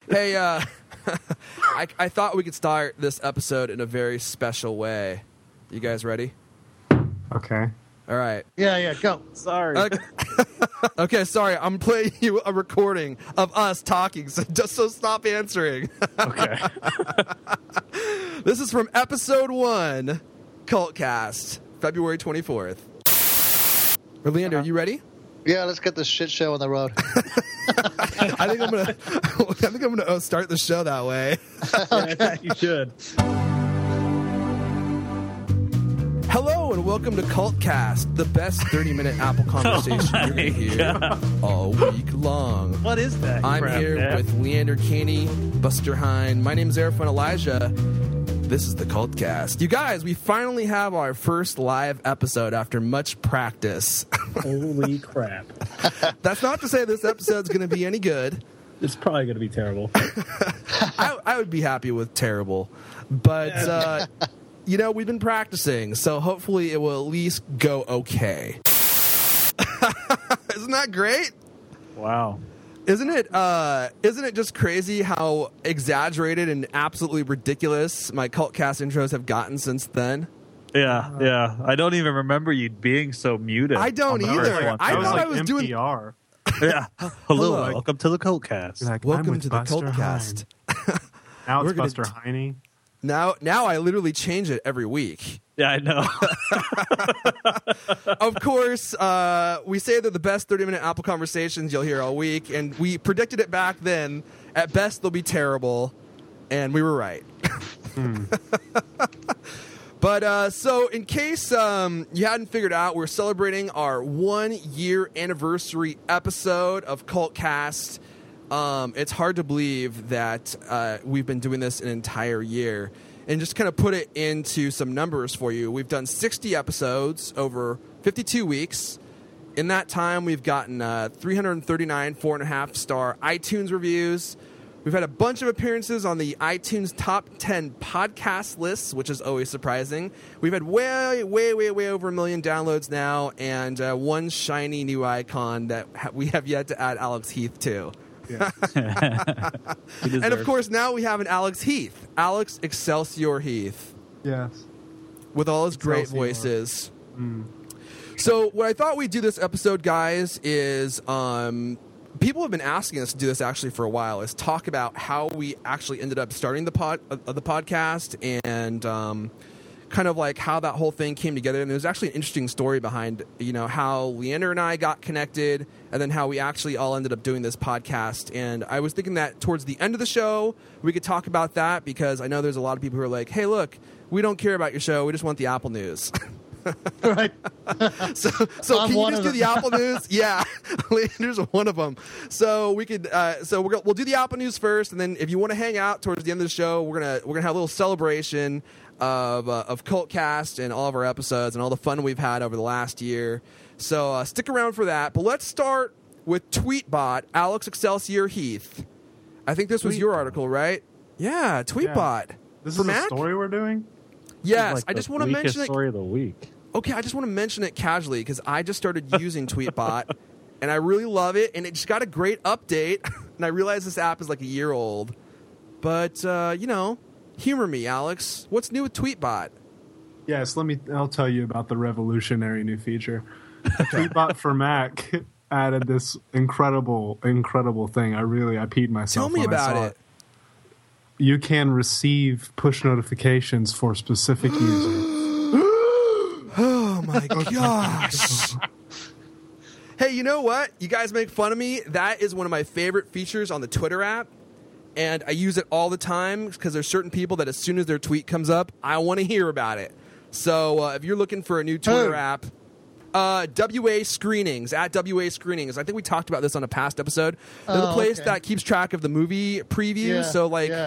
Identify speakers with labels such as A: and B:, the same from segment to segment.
A: Hey, I thought we could start this episode in a very special way. You guys ready?
B: Okay.
A: All right.
C: Yeah, go.
D: Sorry.
A: Okay, sorry. I'm playing you a recording of us talking, so stop answering.
D: Okay.
A: This is from episode 1, Cultcast, February 24th. Leander, you ready?
C: Yeah, let's get this shit show on the road.
A: I think I'm gonna start the show that way.
D: Yeah, you should.
A: Hello and welcome to Cultcast, the best 30-minute Apple conversation you're gonna hear all week long.
D: What is that?
A: I'm
D: crap,
A: here
D: Dad?
A: with Leander Caney, Buster Hine. My name is Arafan Elijah. This is the Cultcast. You guys, we finally have our first live episode after much practice.
D: Holy crap.
A: That's not to say this episode's going to be any good.
D: It's probably going to be terrible.
A: I would be happy with terrible. But, we've been practicing, so hopefully it will at least go okay. Isn't that great?
D: Wow.
A: Isn't it just crazy how exaggerated and absolutely ridiculous my Cultcast intros have gotten since then?
D: Yeah. I don't even remember you being so muted.
A: I don't either. I thought I was doing.
B: NPR.
D: Yeah. Hello,
A: Hello.
D: welcome to the Cultcast.
B: Like,
A: Welcome
B: I'm
A: to
B: with
A: the
B: Buster
A: Cultcast.
B: Hine. Now
A: We're
B: it's
A: gonna
B: Buster Heine.
A: Now I literally change it every week.
D: Yeah, I know.
A: Of course, we say they're the best 30-minute Apple conversations you'll hear all week, and we predicted it back then. At best, they'll be terrible, and we were right. But so in case you hadn't figured out, we're celebrating our 1-year anniversary episode of Cultcast. It's hard to believe that we've been doing this an entire year. And just kind of put it into some numbers for you. We've done 60 episodes over 52 weeks. In that time, we've gotten 339 4.5-star iTunes reviews. We've had a bunch of appearances on the iTunes Top 10 podcast lists, which is always surprising. We've had way over 1 million downloads now, and one shiny new icon that we have yet to add Alex Heath to.
B: Yeah.
A: And of course, now we have an Alex Heath. Alex Excelsior Heath.
B: Yes.
A: With all his great
B: Excelsior.
A: voices. So what I thought we'd do this episode, guys, is people have been asking us to do this actually for a while, is talk about how we actually ended up starting the podcast and kind of like how that whole thing came together. And there's actually an interesting story behind, how Leander and I got connected and then how we actually all ended up doing this podcast. And I was thinking that towards the end of the show, we could talk about that because I know there's a lot of people who are like, hey, look, we don't care about your show. We just want the Apple news.
C: Right.
A: So can you just do the Apple news? Yeah, Leander's one of them. So we could. We'll do the Apple news first, and then if you want to hang out towards the end of the show, we're gonna have a little celebration of Cultcast and all of our episodes and all the fun we've had over the last year. So stick around for that. But let's start with Tweetbot, Alex Excelsior Heath. I think this was your article, right? Yeah, Tweetbot.
B: Yeah. This
A: For
B: is
A: Mac?
B: a story we're doing?
A: Yes,
D: Like
A: I just
D: the
A: want to
D: weakest
A: mention it.
D: story of the week.
A: Okay, I just want to mention it casually because I just started using Tweetbot, and I really love it, and it just got a great update, and I realize this app is like a year old. But, humor me, Alex. What's new with Tweetbot?
B: Yes, I'll tell you about the revolutionary new feature. Tweetbot for Mac added this incredible thing. I peed myself.
A: Tell me
B: when I
A: about
B: saw
A: it.
B: You can receive push notifications for specific users.
A: Oh, my gosh. Hey, you know what? You guys make fun of me. That is one of my favorite features on the Twitter app. And I use it all the time because there's certain people that as soon as their tweet comes up, I want to hear about it. So if you're looking for a new Twitter app, WA Screenings, at WA Screenings. I think we talked about this on a past episode. They're the place that keeps track of the movie previews.
C: Yeah,
A: So,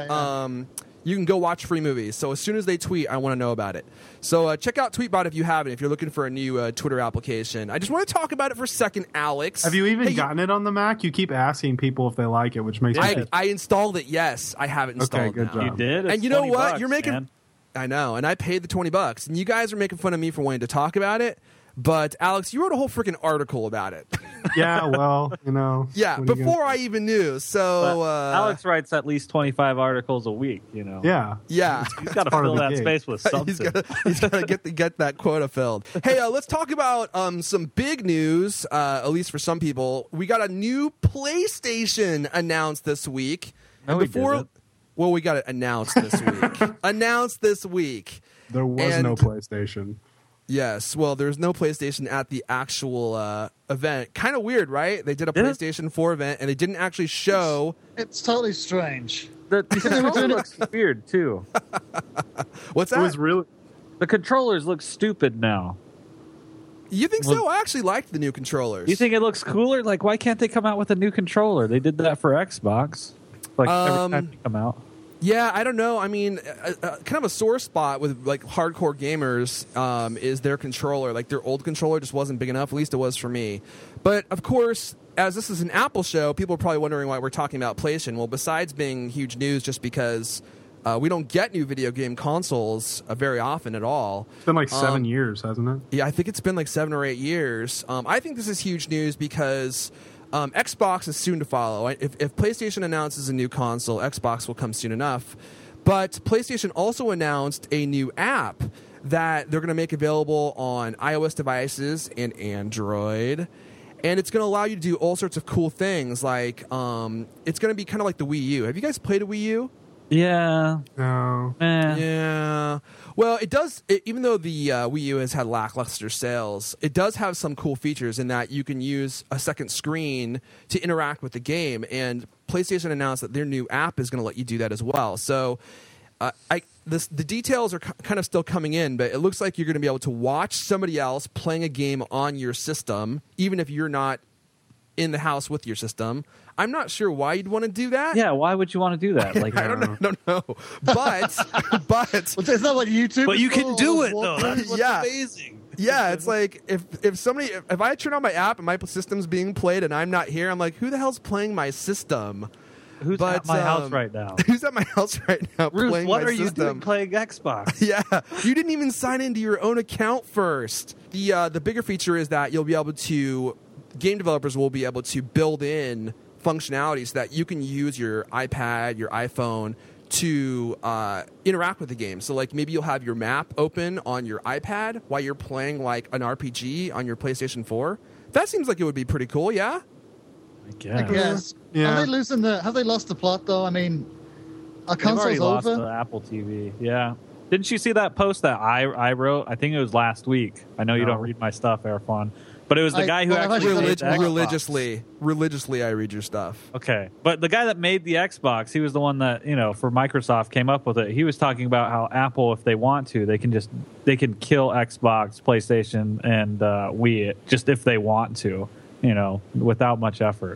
A: you can go watch free movies. So as soon as they tweet, I want to know about it. So check out Tweetbot if you haven't, if you're looking for a new Twitter application. I just want to talk about it for a second, Alex.
B: Have you even gotten it on the Mac? You keep asking people if they like it, which makes me think.
A: I installed it, yes. I have it installed
B: Okay, good
A: now.
B: job.
D: You did? It's
A: And you know what?
D: $20,
A: You're making...
D: man.
A: I know, and I paid the $20. And you guys are making fun of me for wanting to talk about it. But Alex, you wrote a whole freaking article about it.
B: Yeah, well,
A: Yeah,
B: what are you
A: before I even knew. So
D: But Alex writes at least 25 articles a week.
B: Yeah.
A: yeah.
D: He's got to
B: Part of
D: fill
B: the
D: that
B: gig.
D: space with something.
A: He's got to get that quota filled. Hey, let's talk about some big news. At least for some people, we got a new PlayStation announced this week.
D: No,
A: And
D: we didn't.
A: well, we got it announced this week. Announced this week.
B: There was no
A: And-
B: PlayStation.
A: Yes. Well, there's no PlayStation at the actual event. Kind of weird, right? They did a
D: Yeah.
A: PlayStation 4 event, and they didn't actually show.
C: It's totally strange.
D: The controller looks weird too.
A: What's
B: It
A: that?
B: was really
D: The controllers look stupid now.
A: You think so? I actually liked the new controllers.
D: You think it looks cooler? Like, why can't they come out with a new controller? They did that for Xbox. Like every time they come out.
A: Yeah, I don't know. I mean, kind of a sore spot with like hardcore gamers is their controller. Like their old controller just wasn't big enough. At least it was for me. But of course, as this is an Apple show, people are probably wondering why we're talking about PlayStation. Well, besides being huge news, just because we don't get new video game consoles very often at all.
B: it's been like 7 years, hasn't it?
A: Yeah, I think it's been like 7 or 8 years. I think this is huge news because Xbox is soon to follow. If PlayStation announces a new console, Xbox will come soon enough. But PlayStation also announced a new app that they're going to make available on iOS devices and Android. And it's going to allow you to do all sorts of cool things. Like, it's going to be kind of like the Wii U. Have you guys played a Wii U?
D: Yeah.
B: No.
A: Yeah. Well, it does. Even though the Wii U has had lackluster sales, it does have some cool features in that you can use a second screen to interact with the game. And PlayStation announced that their new app is going to let you do that as well. So, the details are kind of still coming in, but it looks like you're going to be able to watch somebody else playing a game on your system, even if you're not in the house with your system. I'm not sure why you'd want to do that.
D: Yeah, why would you want to do that? Like,
A: I don't know. But
C: Well, is that what YouTube?
D: but
C: is
D: you
C: for?
D: can do it though.
C: Walkthrough?
D: That's what's
A: Yeah.
D: amazing.
A: yeah, it's like if I turn on my app and my system's being played and I'm not here, I'm like, who the hell's playing my system?
D: Who's
A: But,
D: at my house right now?
A: Who's at my house right now
D: Ruth,
A: playing
D: what
A: my
D: are you
A: system?
D: doing playing Xbox?
A: Yeah, you didn't even sign into your own account first. The bigger feature is that you'll be able to, game developers will be able to build in functionality so that you can use your iPad, your iPhone to interact with the game. So like maybe you'll have your map open on your iPad while you're playing like an RPG on your PlayStation 4. That seems like it would be pretty cool, yeah?
D: I guess.
C: Yes.
B: Yeah.
C: Have they lost the plot though? I mean, are
D: They've already
C: consoles
D: lost
C: over?
D: the Apple TV. Yeah. Didn't you see that post that I wrote? I think it was last week. I know you
B: No.
D: don't read my stuff, Erfon. But it was the guy who
C: well, I've
D: actually
C: actually
D: made the
C: read
D: Xbox.
A: Religiously, I read your stuff.
D: Okay. But the guy that made the Xbox, he was the one that, for Microsoft came up with it. He was talking about how Apple, if they want to, they can kill Xbox, PlayStation, and Wii just if they want to, without much effort.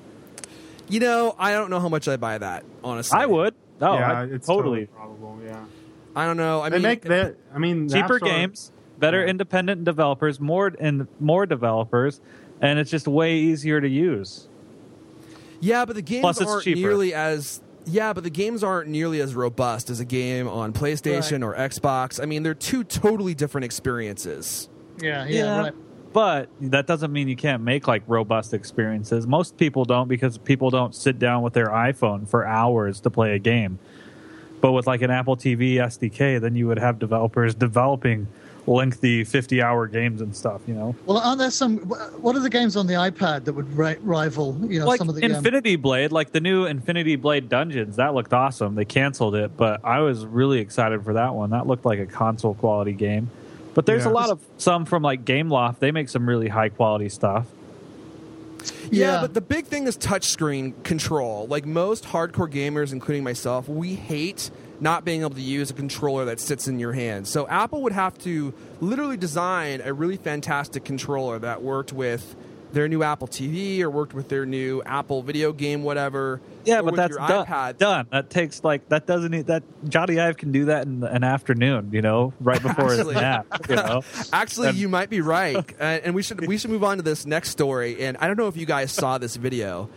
A: I don't know how much I buy that, honestly.
D: I would. Oh,
B: yeah,
D: I
B: it's
D: totally.
B: probable. Yeah.
A: I don't know.
B: They make that. I mean, the
D: Cheaper
B: App Store-
D: games, better
B: Yeah.
D: independent developers, more developers, and it's just way easier to use.
A: Yeah, but the games
D: Plus, it's
A: aren't
D: cheaper.
A: nearly as but the games aren't nearly as robust as a game on PlayStation or Xbox. I mean, they're two totally different experiences.
C: Yeah, right.
D: But that doesn't mean you can't make like robust experiences. Most people don't because people don't sit down with their iPhone for hours to play a game. But with like an Apple TV SDK, then you would have developers developing lengthy 50-hour games and stuff,
C: Well, aren't there some? What are the games on the iPad that would rival,
D: like
C: some of the
D: Infinity Blade, like the new Infinity Blade Dungeons, that looked awesome. They canceled it, but I was really excited for that one. That looked like a console quality game. But there's
B: Yeah.
D: a lot of some from like Gameloft. They make some really high quality stuff.
A: Yeah, but the big thing is touchscreen control. Like most hardcore gamers, including myself, we hate not being able to use a controller that sits in your hand. So Apple would have to literally design a really fantastic controller that worked with their new Apple TV or worked with their new Apple video game, whatever.
D: Yeah,
A: or
D: but
A: with
D: that's
A: your
D: done.
A: iPad.
D: Done. That takes that doesn't need that. Johnny Ive can do that in an afternoon, right before his
A: Actually.
D: nap.
A: Actually,
D: And-
A: you might be right, and we should move on to this next story. And I don't know if you guys saw this video.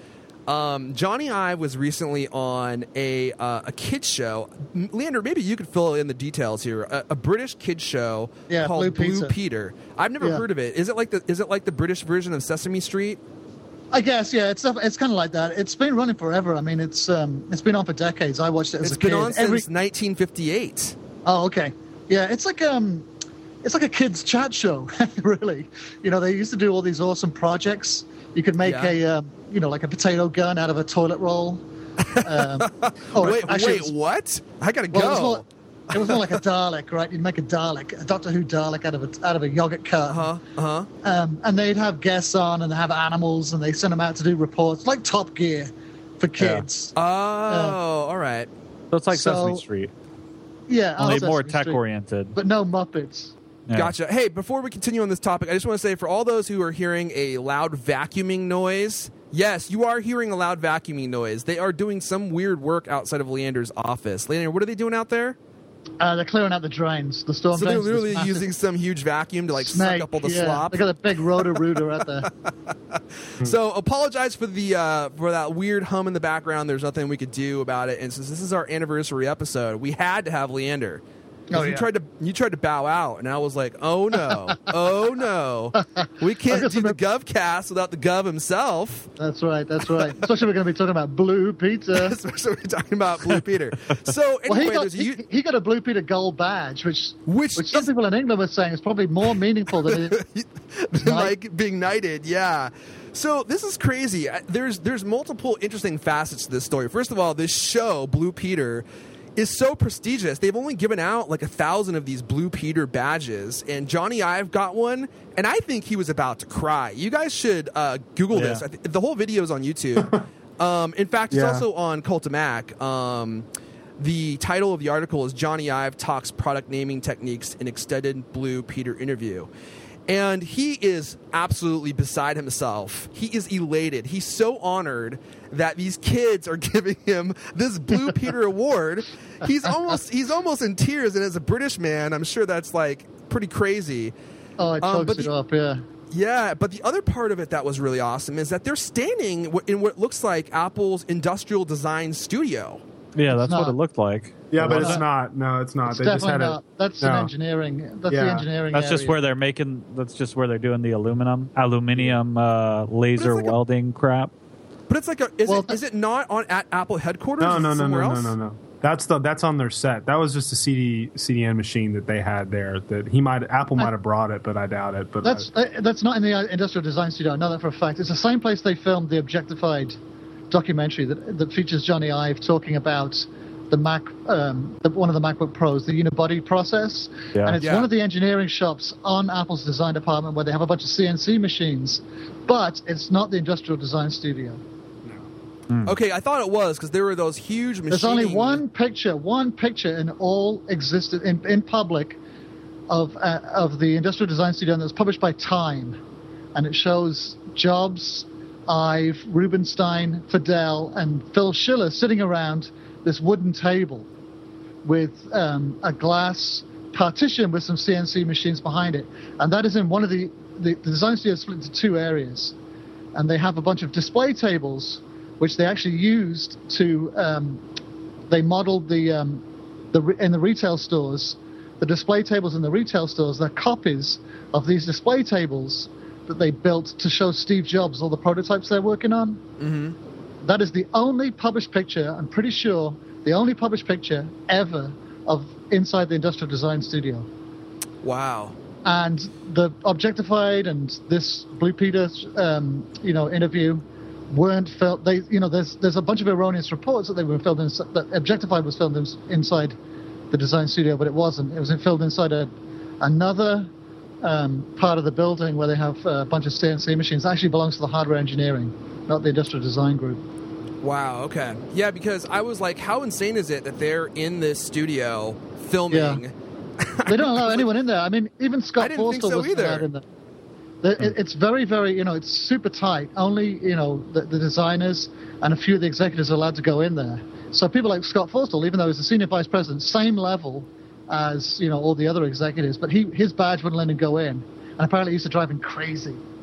A: Johnny Ive was recently on a kids show. Leander, maybe you could fill in the details here. A British kids show called Blue Peter. I've never heard of it. Is it like the British version of Sesame Street?
C: I guess, yeah. It's kind of like that. It's been running forever. I mean, it's been on for decades. I watched it as a kid.
A: It's been on since 1958.
C: Oh, okay. Yeah, it's like a kids' chat show, really. You know, they used to do all these awesome projects. You could make like a potato gun out of a toilet roll.
A: Wait, what? I gotta go.
C: It was more like a Dalek, right? You'd make a Doctor Who Dalek out of a yogurt carton. And they'd have guests on, and they have animals, and they send them out to do reports, like Top Gear for kids.
A: Yeah. Oh, all right.
D: So it's like Sesame Street.
C: Yeah,
D: only more tech oriented,
C: but no Muppets.
A: Yeah. Gotcha. Hey, before we continue on this topic, I just want to say for all those who are hearing a loud vacuuming noise, yes, you are hearing a loud vacuuming noise. They are doing some weird work outside of Leander's office. Leander, what are they doing out there?
C: They're clearing out the drains, the storm drains.
A: So they're literally using some huge vacuum to suck up all the slop.
C: They got a big rotor-rooter out there.
A: So apologize for that weird hum in the background. There's nothing we could do about it. And since this is our anniversary episode, we had to have Leander. You tried to bow out, and I was like, oh no, we can't do the GovCast without the Gov himself.
C: That's right. Especially we're going to be talking about Blue Peter.
A: Especially we're talking about Blue Peter. So anyway,
C: he got a Blue Peter gold badge, which some people in England were saying is probably more meaningful than
A: like being knighted. Yeah. So this is crazy. There's multiple interesting facets to this story. First of all, this show, Blue Peter, is so prestigious. They've only given out like 1,000 of these Blue Peter badges, and Johnny Ive got one, and I think he was about to cry. You guys should Google this. The whole video is on YouTube. In fact, it's also on Cult of Mac. The title of the article is Johnny Ive Talks Product Naming Techniques in Extended Blue Peter Interview. And he is absolutely beside himself. He is elated. He's so honored that these kids are giving him this Blue Peter award. He's almost in tears, and as a British man, I'm sure that's like pretty crazy.
C: Oh, it chokes it up, yeah.
A: Yeah, but the other part of it that was really awesome is that they're standing in what looks like Apple's industrial design studio.
D: Yeah, that's what it looked like.
B: Yeah, but it's not. No, it's not.
C: It's definitely not. That's an engineering. That's the engineering.
D: That's just where they're making. That's just where they're doing the aluminium laser welding crap.
A: But it's like, is it not at Apple headquarters?
B: No. That's on their set. That was just a CDN machine that they had there. That Apple might have brought it, but I doubt it. But
C: that's not in the industrial design studio. I know that for a fact. It's the same place they filmed the Objectified documentary that features Johnny Ive talking about the Mac, one of the MacBook Pros, the unibody process, and it's one of the engineering shops on Apple's design department where they have a bunch of CNC machines, but it's not the industrial design studio.
A: Okay, I thought it was because there were those huge machines.
C: There's only one picture in all existed in public of the industrial design studio, and it was published by Time, and it shows Jobs, Ive, Rubinstein, Fidel, and Phil Schiller sitting around this wooden table with a glass partition with some CNC machines behind it. And that is in one of the design studio is split into two areas. And they have a bunch of display tables, which they actually used to, they modeled in the retail stores, the display tables in the retail stores, they're copies of these display tables that they built to show Steve Jobs all the prototypes they're working on. Mm-hmm. That is the only published picture, I'm pretty sure, the only published picture ever of inside the Industrial Design Studio.
A: Wow.
C: And the Objectified and this Blue Peter, interview weren't filmed. There's a bunch of erroneous reports that they were filmed that Objectified was filmed inside the design studio, but it wasn't. It was filmed inside another part of the building where they have a bunch of CNC machines. It actually belongs to the hardware engineering, not the industrial design group.
A: Wow, okay. Yeah, because I was like, how insane is it that they're in this studio filming? Yeah.
C: They don't allow anyone in there. I mean, even Scott Forstall wasn't allowed in there. It's very, very, it's super tight. Only, the designers and a few of the executives are allowed to go in there. So people like Scott Forstall, even though he's a senior vice president, same level as, all the other executives, but his badge wouldn't let him go in. And apparently it used to drive him crazy.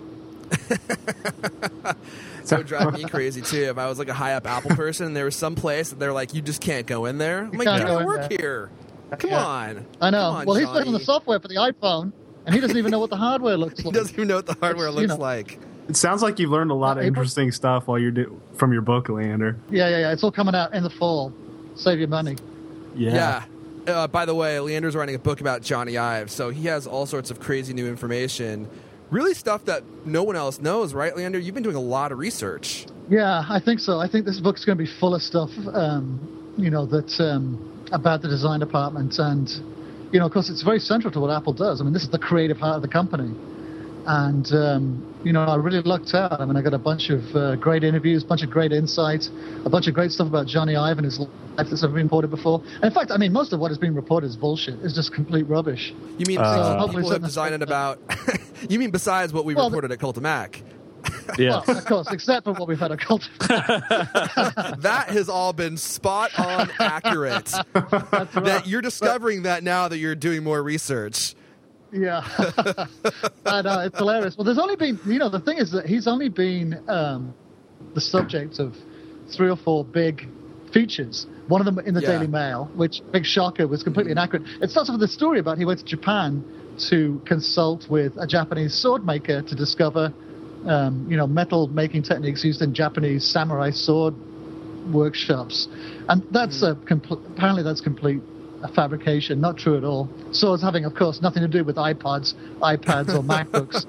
A: That would drive me crazy too if I was like a high up Apple person and there was some place that they're like, you just can't go in there. I'm like,
C: can't
A: you
C: go
A: don't
C: in
A: work
C: there.
A: here. Come on.
C: I know.
A: Come on,
C: Well, he's
A: Johnny.
C: working on the software for the iPhone, and he doesn't even know what the hardware looks
A: He
C: like.
A: doesn't even know what the hardware
C: You
A: looks
C: know.
A: like.
B: It sounds like you've learned a lot of interesting stuff while from your book, Leander.
C: Yeah. It's all coming out in the fall. Save your money.
A: Yeah. By the way, Leander's writing a book about Johnny Ive, so he has all sorts of crazy new information. Really stuff that no one else knows, right, Leander? You've been doing a lot of research.
C: Yeah, I think so. I think this book's going to be full of stuff, about the design department. And, of course, it's very central to what Apple does. I mean, this is the creative heart of the company. And, I really lucked out. I mean, I got a bunch of great interviews, a bunch of great insights, a bunch of great stuff about Johnny Ive and his life that's never been reported before. And in fact, I mean, most of what has been reported is bullshit. It's just complete rubbish.
A: You mean people have designed about... You mean besides what we reported at Cult of Mac?
D: Yes.
C: Well, of course, except for what we've had at Cult.
A: That has all been spot on accurate.
C: That's right.
A: That you're discovering that now that you're doing more research.
C: Yeah. I know, it's hilarious. Well, there's only been, the thing is that he's only been the subject of 3 or 4 big features. One of them in the Daily Mail, which, big shocker, was completely inaccurate. It starts with the story about he went to Japan to consult with a Japanese sword maker to discover, metal making techniques used in Japanese samurai sword workshops. And that's apparently that's complete fabrication, not true at all. Swords having, of course, nothing to do with iPods, iPads, or MacBooks.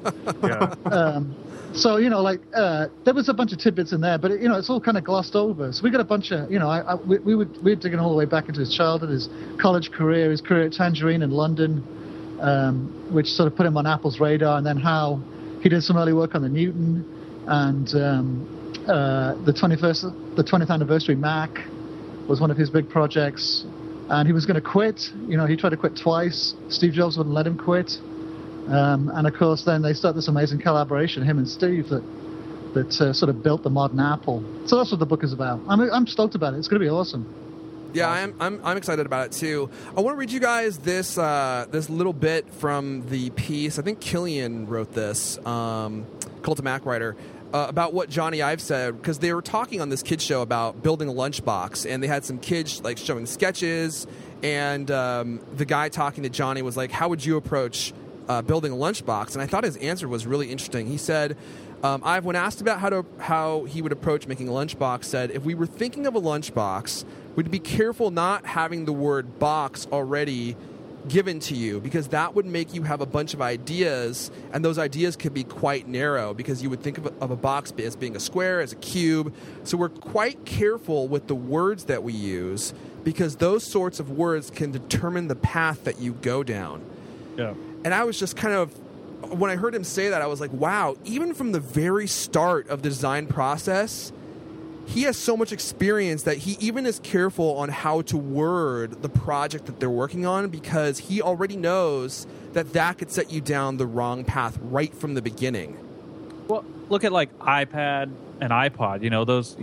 C: There was a bunch of tidbits in there, but it's all kind of glossed over. So we got a bunch of, we were digging all the way back into his childhood, his college career, his career at Tangerine in London, which sort of put him on Apple's radar, and then how he did some early work on the Newton and the 20th anniversary Mac was one of his big projects. And he was going to quit. He tried to quit twice. Steve Jobs wouldn't let him quit. And of course, then they start this amazing collaboration, him and Steve, that sort of built the modern Apple. So that's what the book is about. I'm stoked about it. It's going to be awesome.
A: Yeah, I'm excited about it too. I want to read you guys this little bit from the piece. I think Killian wrote this, Cult of Mac writer, about what Johnny Ive said, because they were talking on this kids show about building a lunchbox, and they had some kids like showing sketches, and the guy talking to Johnny was like, "How would you approach building a lunchbox?" And I thought his answer was really interesting. He said, Ive, when asked about how he would approach making a lunchbox, said, "If we were thinking of a lunchbox, we'd be careful not having the word box already given to you, because that would make you have a bunch of ideas, and those ideas could be quite narrow, because you would think of a box as being a square, as a cube. So we're quite careful with the words that we use, because those sorts of words can determine the path that you go down."
D: Yeah.
A: And I was just kind of, when I heard him say that, I was like, wow, even from the very start of the design process, he has so much experience that he even is careful on how to word the project that they're working on, because he already knows that could set you down the wrong path right from the beginning.
D: Well, look at like iPad and iPod. Those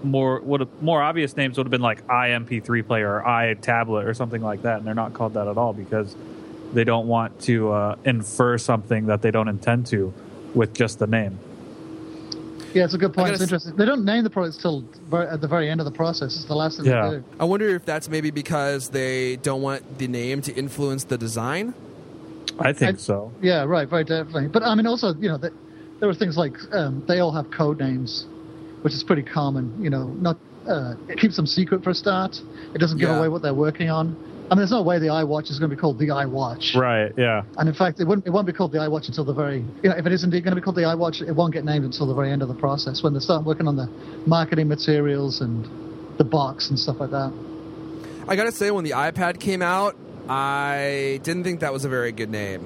D: more obvious names would have been like iMP3 player or iTablet or something like that, and they're not called that at all because they don't want to infer something that they don't intend to with just the name.
C: Yeah, it's a good point. It's interesting. They don't name the products till at the very end of the process. It's the last thing they do.
A: I wonder if that's maybe because they don't want the name to influence the design.
D: I think so.
C: Yeah, right, very definitely. But I mean, also, there are things like they all have code names, which is pretty common. It keeps them secret for a start. It doesn't give away what they're working on. I mean, there's no way the iWatch is going to be called the iWatch.
D: Right, yeah.
C: And in fact, it won't be called the iWatch until the very, if it is indeed going to be called the iWatch, it won't get named until the very end of the process, when they start working on the marketing materials and the box and stuff like that.
A: I got to say, when the iPad came out, I didn't think that was a very good name.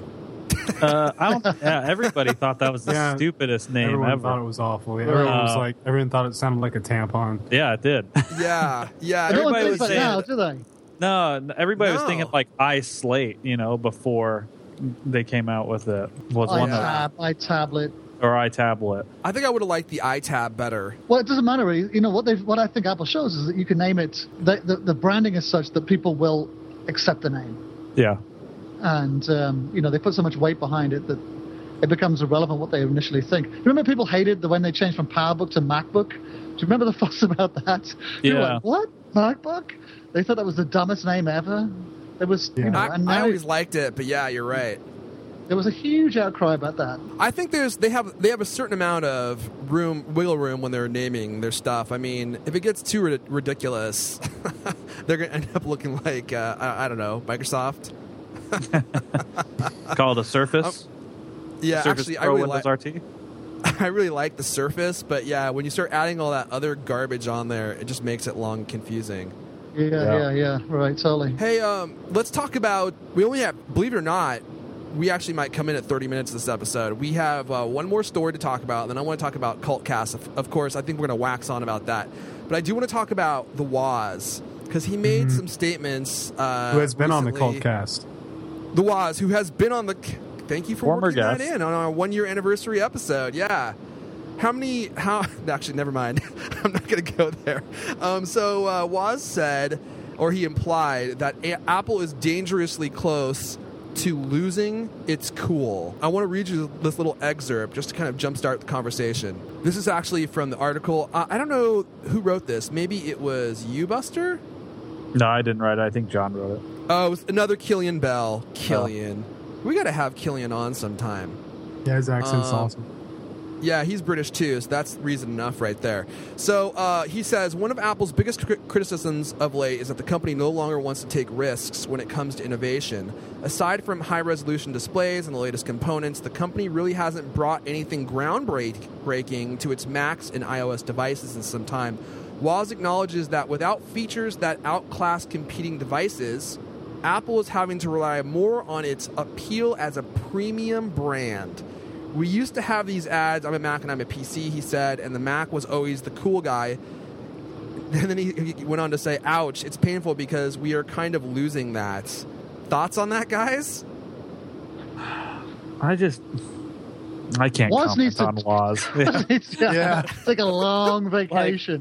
D: Everybody thought that was the stupidest name
B: everyone
D: ever.
B: Thought it was awful. Yeah, everyone thought it sounded like a tampon.
D: Yeah, it did.
A: Yeah.
C: No one thinks that now, do they?
D: No, everybody was thinking like iSlate, before they came out with it. Was one
C: iTablet.
D: Or iTablet.
A: I think I would have liked the iTab better.
C: Well, it doesn't matter really. What I think Apple shows is that you can name it. The branding is such that people will accept the name.
D: Yeah.
C: And they put so much weight behind it that it becomes irrelevant what they initially think. Remember, people hated when they changed from PowerBook to MacBook. Do you remember the fuss about that? People were like, what? MacBook? They thought that was the dumbest name ever. It was, you know, and
A: I always liked it, but yeah, you're right.
C: There was a huge outcry about that.
A: I think they have a certain amount of wiggle room when they're naming their stuff. I mean, if it gets too ridiculous, they're going to end up looking like I don't know, Microsoft.
D: Called a Surface.
A: Yeah,
D: Surface
A: actually,
D: Pro Windows RT.
A: I really like the Surface, but yeah, when you start adding all that other garbage on there, it just makes it long and confusing.
C: Yeah, right, totally.
A: Hey, let's talk about. We only have, believe it or not, we actually might come in at 30 minutes this episode. We have one more story to talk about, and then I want to talk about Cultcast. Of course, I think we're going to wax on about that. But I do want to talk about the Woz, because he made some statements.
B: Who has been
A: recently.
B: on the Cultcast.
A: The Woz, who has been on the. Thank you for
D: Former
A: working that
D: guest.
A: in on our 1-year anniversary episode. Yeah. Actually, never mind. I'm not going to go there. So Woz said, or he implied, that Apple is dangerously close to losing its cool. I want to read you this little excerpt just to kind of jumpstart the conversation. This is actually from the article. I don't know who wrote this. Maybe it was you, Buster?
D: No, I didn't write it. I think John wrote it.
A: Oh, it was another Killian Bell. Killian. We got to have Killian on sometime.
B: Yeah, his accent's awesome.
A: Yeah, he's British too, so that's reason enough right there. So he says, one of Apple's biggest criticisms of late is that the company no longer wants to take risks when it comes to innovation. Aside from high-resolution displays and the latest components, the company really hasn't brought anything groundbreaking to its Macs and iOS devices in some time. Woz acknowledges that without features that outclass competing devices, Apple is having to rely more on its appeal as a premium brand. We used to have these ads, I'm a Mac and I'm a PC, he said, and the Mac was always the cool guy. And then he went on to say, ouch, it's painful because we are kind of losing that. Thoughts on that, guys?
D: I can't comment on Woz.
C: Yeah. Take a long vacation.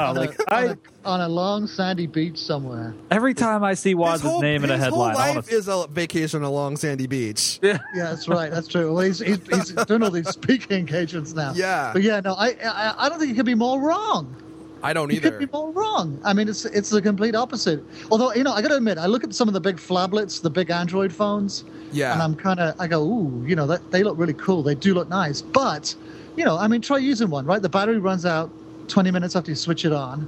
C: On a long sandy beach somewhere.
D: Every time I see Woz's name in a headline,
A: his whole life is a vacation on a long sandy beach.
D: Yeah,
C: that's right. That's true. Well, he's doing all these speaking engagements now.
A: Yeah.
C: But yeah, no, I don't think he could be more wrong.
A: I don't
C: He
A: either.
C: could be more wrong. I mean, it's the complete opposite. Although, you know, I got to admit, I look at some of the big phlablets, the big Android phones,
A: Yeah.
C: and I go, ooh, you know, they look really cool. They do look nice. But, you know, I mean, try using one, right? The battery runs out 20 minutes after you switch it on.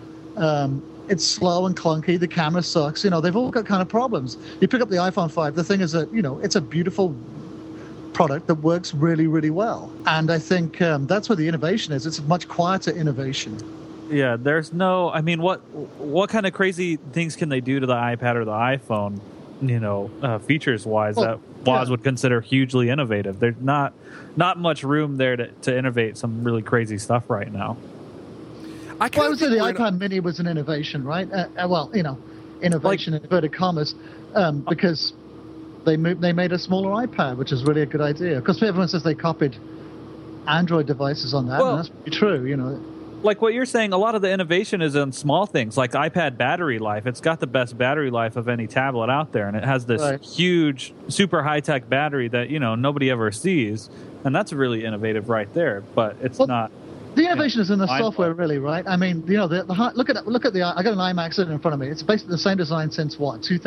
C: It's slow and clunky. The camera sucks. You know, they've all got kind of problems. You pick up the iPhone 5. The thing is that, you know, it's a beautiful product that works really, really well. And I think that's where the innovation is. It's a much quieter innovation.
D: Yeah, there's no. I mean, what kind of crazy things can they do to the iPad or the iPhone? You know, features wise, that Woz would consider hugely innovative. There's not much room there to innovate some really crazy stuff right now.
C: I would say the iPad Mini was an innovation, right? Well, you know, innovation in inverted commas, because they made a smaller iPad, which is really a good idea. Because everyone says they copied Android devices on that, and that's pretty true, you know.
D: Like what you're saying, a lot of the innovation is in small things, like iPad battery life. It's got the best battery life of any tablet out there, and it has this huge, super high-tech battery that, you know, nobody ever sees, and that's really innovative right there, but it's not...
C: The innovation is in the software, really, right? I mean, you know, look at the. I got an iMac sitting in front of me. It's basically the same design since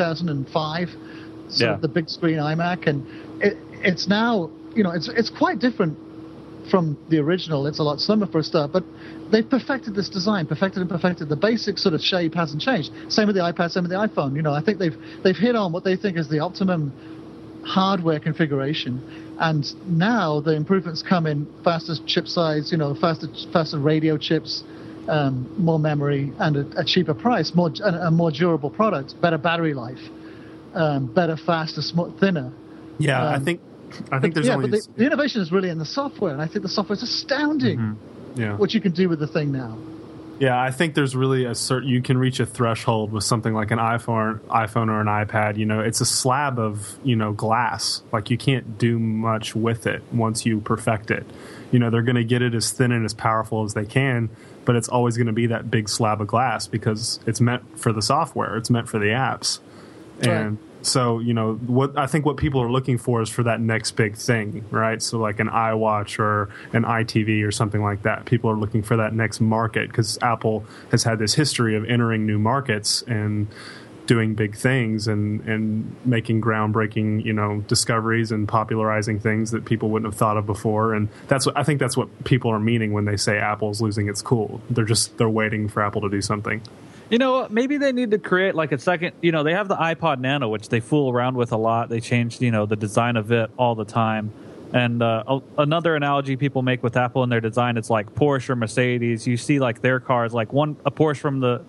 C: 2005. So the big screen iMac, and it's now, you know, it's quite different from the original. It's a lot slimmer for a start, but they've perfected this design, perfected. The basic sort of shape hasn't changed. Same with the iPad, same with the iPhone. You know, I think they've hit on what they think is the optimum hardware configuration, and now the improvements come in faster chip size, you know, faster radio chips, more memory, and a cheaper price, a more durable product, better battery life, better, faster, thinner.
B: Yeah, I think there's only...
C: But the innovation is really in the software, and I think the software is astounding.
B: Yeah.
C: What you can do with the thing now.
B: Yeah, I think there's really you can reach a threshold with something like an iPhone or an iPad. You know, it's a slab of, you know, glass. Like, you can't do much with it once you perfect it. You know, they're going to get it as thin and as powerful as they can, but it's always going to be that big slab of glass because it's meant for the software. It's meant for the apps. And So, what people are looking for is for that next big thing, right? So like an iWatch or an iTV or something like that. People are looking for that next market because Apple has had this history of entering new markets and doing big things and making groundbreaking, discoveries and popularizing things that people wouldn't have thought of before. And I think that's what people are meaning when they say Apple's losing its cool. They're waiting for Apple to do something.
D: Maybe they need to create like a second, they have the iPod Nano, which they fool around with a lot. They change, the design of it all the time. And another analogy people make with Apple and their design, it's like Porsche or Mercedes. You see like their cars, like a Porsche from the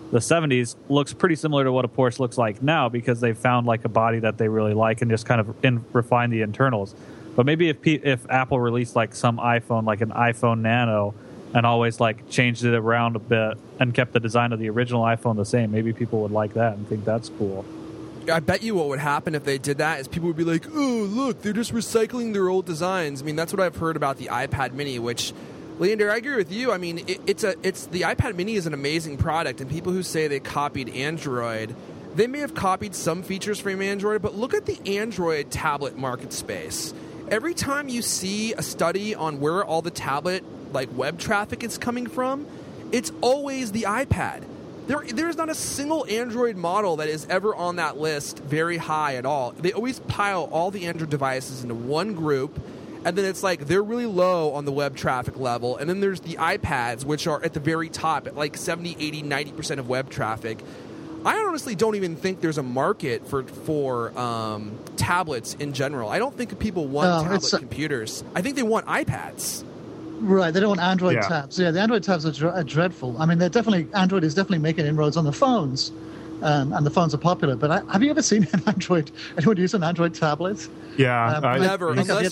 D: 70s looks pretty similar to what a Porsche looks like now because they've found like a body that they really like and just kind of refine the internals. But maybe if Apple released like some iPhone, like an iPhone Nano, and always like changed it around a bit and kept the design of the original iPhone the same, maybe people would like that and think that's cool.
A: I bet you what would happen if they did that is people would be like, oh, look, they're just recycling their old designs. I mean, that's what I've heard about the iPad Mini, which, Leander, I agree with you. I mean, it's the iPad Mini is an amazing product, and people who say they copied Android, they may have copied some features from Android, but look at the Android tablet market space. Every time you see a study on where all the tablet like web traffic is coming from, it's always the iPad. There's not a single Android model that is ever on that list very high at all. They always pile all the Android devices into one group, and then it's like they're really low on the web traffic level, and then there's the iPads, which are at the very top at like 70, 80, 90% of web traffic. I honestly don't even think there's a market for tablets in general. I don't think people want tablet computers. I think they want iPads.
C: Right, they don't want Android tabs. Yeah, the Android tabs are dreadful. I mean, Android is definitely making inroads on the phones, and the phones are popular. But have you ever seen anyone use an Android tablet?
B: Yeah,
A: never. Unless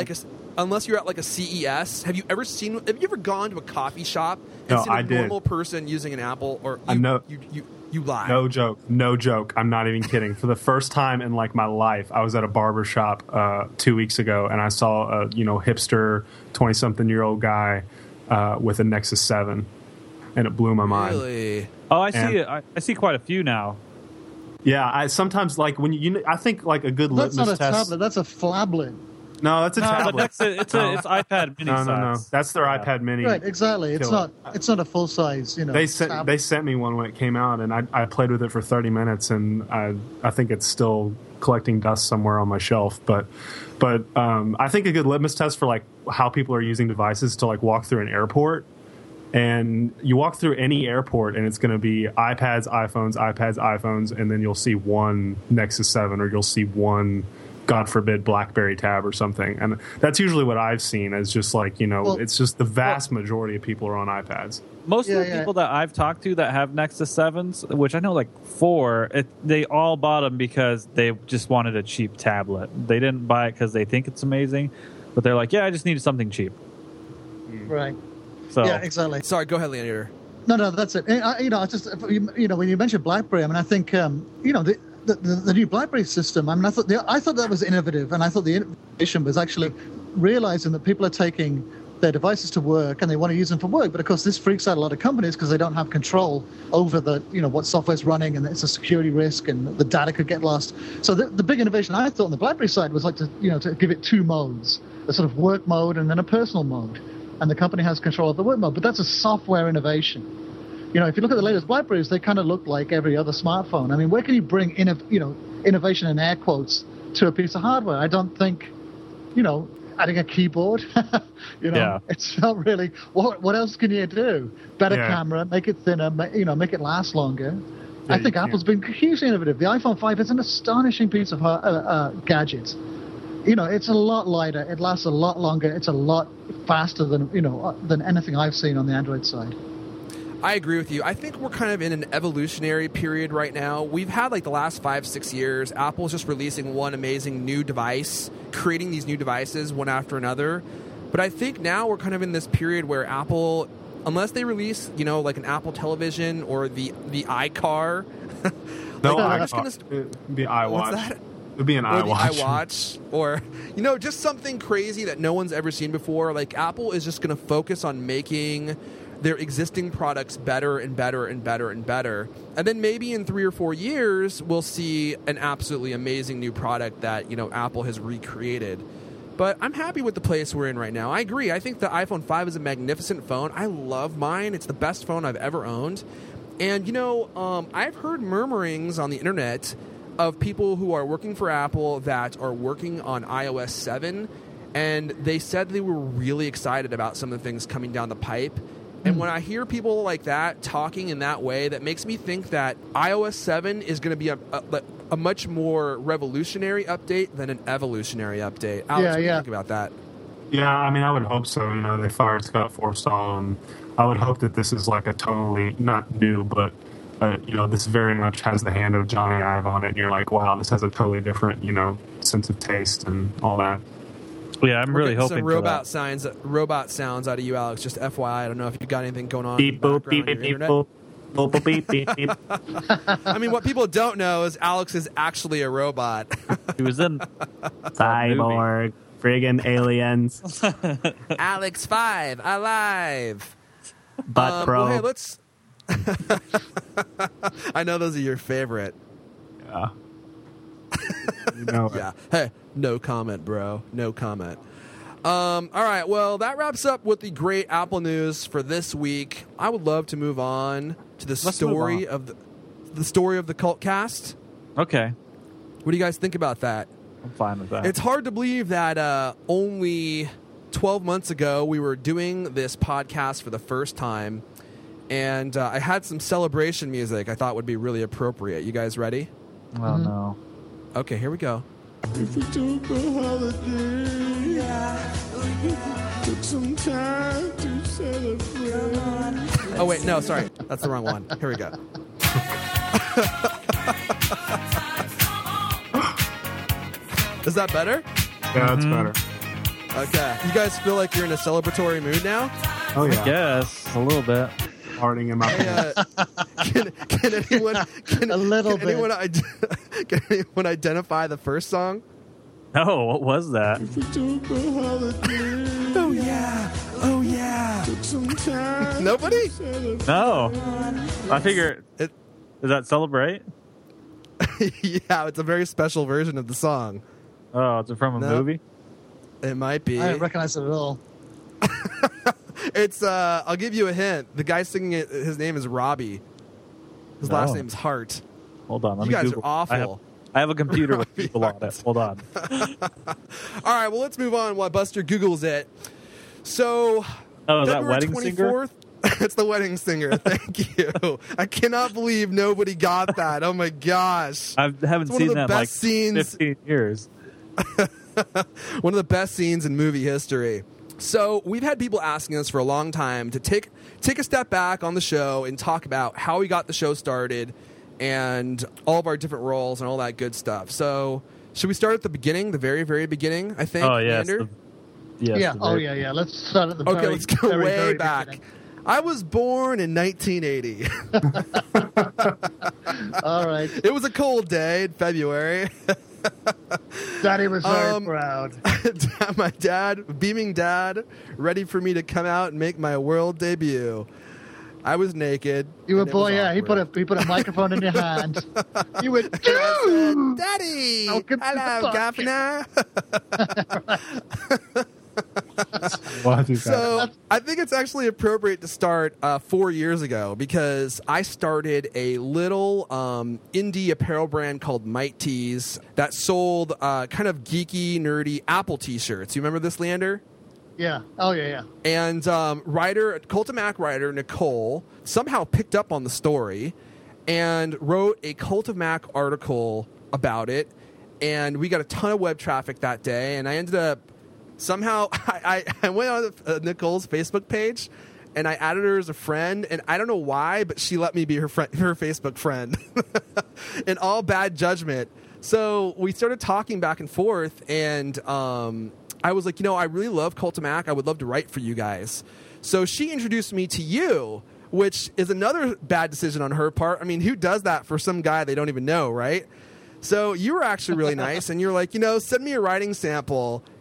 A: you're at like a CES. Have you ever gone to a coffee shop and seen a normal person using an Apple? Or you lie.
B: No joke. I'm not even kidding. For the first time in like my life, I was at a barber shop 2 weeks ago, and I saw a hipster 20-something-year-old guy with a Nexus 7, and it blew my mind.
A: Really?
D: Oh, I see it. I see quite a few now.
B: Yeah, I sometimes like when I think like a good litmus test.
C: That's not a tablet. That's a phablet.
B: No, that's a tablet.
D: It's iPad Mini size.
B: No. That's their iPad Mini.
C: Right, exactly. It's not a full size. They
B: sent me one when it came out, and I played with it for 30 minutes, and I think it's still collecting dust somewhere on my shelf. But I think a good litmus test for like how people are using devices to like walk through an airport. And you walk through any airport, and it's going to be iPads, iPhones, and then you'll see one Nexus 7, or you'll see one, God forbid, BlackBerry Tab or something. And that's usually what I've seen as just like, it's just the vast majority of people are on iPads.
D: Most of the people that I've talked to that have Nexus 7s, which I know like 4, they all bought them because they just wanted a cheap tablet. They didn't buy it because they think it's amazing, but they're like, I just needed something cheap.
C: Right.
D: So.
C: Yeah, exactly.
A: Sorry, go ahead, Leander.
C: No, that's it. When you mentioned BlackBerry, I mean, I think the new BlackBerry system. I mean, I thought that was innovative, and I thought the innovation was actually realizing that people are taking their devices to work and they want to use them for work. But of course, this freaks out a lot of companies because they don't have control over what software's running, and it's a security risk, and the data could get lost. So the big innovation I thought on the BlackBerry side was like to give it 2 modes, a sort of work mode and then a personal mode. And the company has control of the work mode, but that's a software innovation. If you look at the latest BlackBerries, they kind of look like every other smartphone. I mean, where can you bring innovation in air quotes to a piece of hardware? I don't think, adding a keyboard. It's not really. What else can you do? Better camera, make it thinner, make it last longer. I think Apple's been hugely innovative. The iPhone 5 is an astonishing piece of gadget. It's a lot lighter. It lasts a lot longer. It's a lot faster than anything I've seen on the Android side.
A: I agree with you. I think we're kind of in an evolutionary period right now. We've had like the last 5-6 years, Apple's just releasing one amazing new device, creating these new devices one after another. But I think now we're kind of in this period where Apple, unless they release, like an Apple television or the iCar.
B: No, it'd be iWatch.
A: What's that?
B: It'd be an
A: iWatch, or just something crazy that no one's ever seen before. Like Apple is just going to focus on making their existing products better and better and better and better. And then maybe in 3 or 4 years, we'll see an absolutely amazing new product that, Apple has recreated. But I'm happy with the place we're in right now. I agree. I think the iPhone 5 is a magnificent phone. I love mine. It's the best phone I've ever owned. And, I've heard murmurings on the internet of people who are working for Apple that are working on iOS 7, and they said they were really excited about some of the things coming down the pipe. And when I hear people like that talking in that way, that makes me think that iOS 7 is going to be a much more revolutionary update than an evolutionary update. Alex, what do you think about that?
B: Yeah, I mean, I would hope so. They fired Scott Forstall, and I would hope that this is like a totally, not new, but, this very much has the hand of Johnny Ive on it, and you're like, wow, this has a totally different, sense of taste and all that.
D: Yeah, I'm really hoping
A: some robot sounds out of you, Alex. Just FYI, I don't know if you've got anything going on.
B: Beep boop beep beep beep boop boop beep beep beep.
A: I mean, what people don't know is Alex is actually a robot.
D: He was in
B: Cyborg, friggin' aliens.
A: Alex 5 alive.
B: Butt pro.
A: Well, hey, let's. I know those are your favorite.
B: Yeah.
A: Yeah. Hey, no comment, bro. No comment. All right. Well, that wraps up with the great Apple news for this week. I would love to move on to the story of the story of the Cult Cast.
D: Okay.
A: What do you guys think about that?
D: I'm fine with that.
A: It's hard to believe that only 12 months ago we were doing this podcast for the first time, and I had some celebration music I thought would be really appropriate. You guys ready?
D: Oh, no.
A: Okay, here we go.
E: If you took a holiday, took some time to celebrate.
A: Oh, wait, no, sorry. That's the wrong one. Here we go. Is that better?
B: Yeah, that's better.
A: Okay. You guys feel like you're in a celebratory mood now?
B: Oh, yeah.
D: Yes, a little bit.
B: Farting in my pants.
A: Can anyone...
C: A little bit.
A: Can anyone identify the first song?
D: Oh, what was that?
E: If you took a holiday,
A: Oh, yeah. Oh, yeah.
E: took some time
A: Nobody?
E: to celebrate.
D: No. I figure...
A: It-
D: Does that Celebrate?
A: Yeah, it's a very special version of the song.
D: Oh, is it from a
A: No.
D: movie?
A: It might be.
C: I don't recognize it at all.
A: It's I'll give you a hint. The guy singing it, his name is Robbie. His last
D: Oh.
A: name is Hart.
D: Hold on. Let
A: You
D: me
A: guys
D: Google.
A: are awful.
D: I have a computer with people on it. Hold on.
A: All right, well, let's move on while Buster Googles it. So,
D: Oh, is that
A: February
D: Wedding Singer?
A: 24th. It's the Wedding Singer. Thank you. I cannot believe nobody got that. Oh my gosh.
D: I haven't
A: It's one of
D: seen
A: the
D: that in like
A: best scenes.
D: 15 years.
A: One of the best scenes in movie history. So we've had people asking us for a long time to take a step back on the show and talk about how we got the show started and all of our different roles and all that good stuff. So should we start at the beginning, the very, very beginning, I think?
D: Oh, yes.
A: Leander?
C: Yeah. Oh, yeah. Let's start at the
A: Okay,
C: very,
A: let's go
C: very,
A: way
C: very
A: back.
C: beginning.
A: I was born in 1980.
C: All right.
A: It was a cold day in February.
C: Daddy was very proud.
A: My dad, beaming dad, ready for me to come out and make my world debut. I was naked.
C: You were
A: and it was
C: boy, yeah. He
A: awkward.
C: put a microphone in your hand. You went,
A: And I said, Daddy,
C: Welcome to
A: hello,
C: the
A: governor.
B: What is that?
A: So I think it's actually appropriate to start 4 years ago because I started a little indie apparel brand called Might Tees that sold kind of geeky, nerdy Apple T-shirts. You remember this, Leander?
C: Yeah. Oh, yeah.
A: And Cultamac writer Nicole somehow picked up on the story and wrote a Cult of Mac article about it. And we got a ton of web traffic that day. And I ended up somehow I went on Nicole's Facebook page and I added her as a friend. And I don't know why, but she let me be her Facebook friend in all bad judgment. So we started talking back and forth, and I was like, I really love Cult of Mac. I would love to write for you guys. So she introduced me to you, which is another bad decision on her part. I mean, who does that for some guy they don't even know, right? So you were actually really nice, and you're like, send me a writing sample,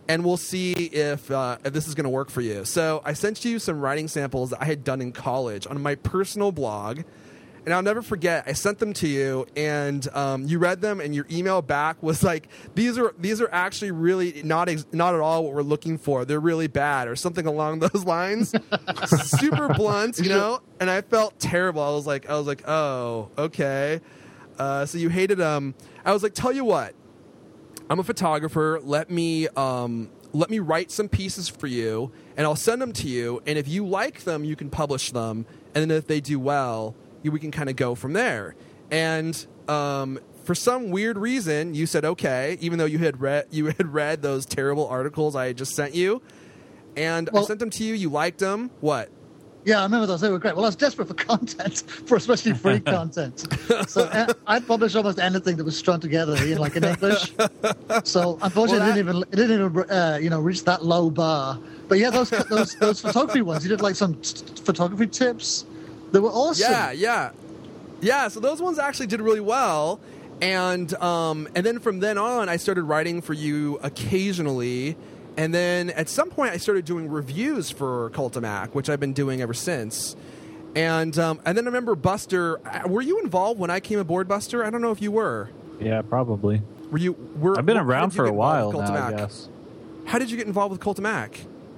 A: and we'll see if this is going to work for you. So I sent you some writing samples that I had done in college on my personal blog. And I'll never forget, I sent them to you, and you read them, and your email back was like, "These are actually really not at all what we're looking for. They're really bad," or something along those lines. Super blunt, you know. And I felt terrible. I was like, "Oh, okay." So you hated them. I was like, "Tell you what, I'm a photographer. Let me write some pieces for you, and I'll send them to you. And if you like them, you can publish them. And then if they do well, we can kind of go from there." And for some weird reason, you said okay, even though you had read those terrible articles I had just sent you. And I sent them to you. You liked them. What?
C: Yeah, I remember those. They were great. Well, I was desperate for content, for especially free content. So I published almost anything that was strung together, like in English. So unfortunately, it didn't even reach that low bar. But yeah, those photography ones, you did like some photography tips. They were awesome.
A: Yeah. So those ones actually did really well, and then from then on, I started writing for you occasionally, and then at some point, I started doing reviews for Cultimac, which I've been doing ever since. And then I remember Buster. Were you involved when I came aboard, Buster? I don't know if you were.
D: Yeah, probably.
A: Were you?
D: I've been around for a while now, I guess.
A: How did you get involved with Cultimac?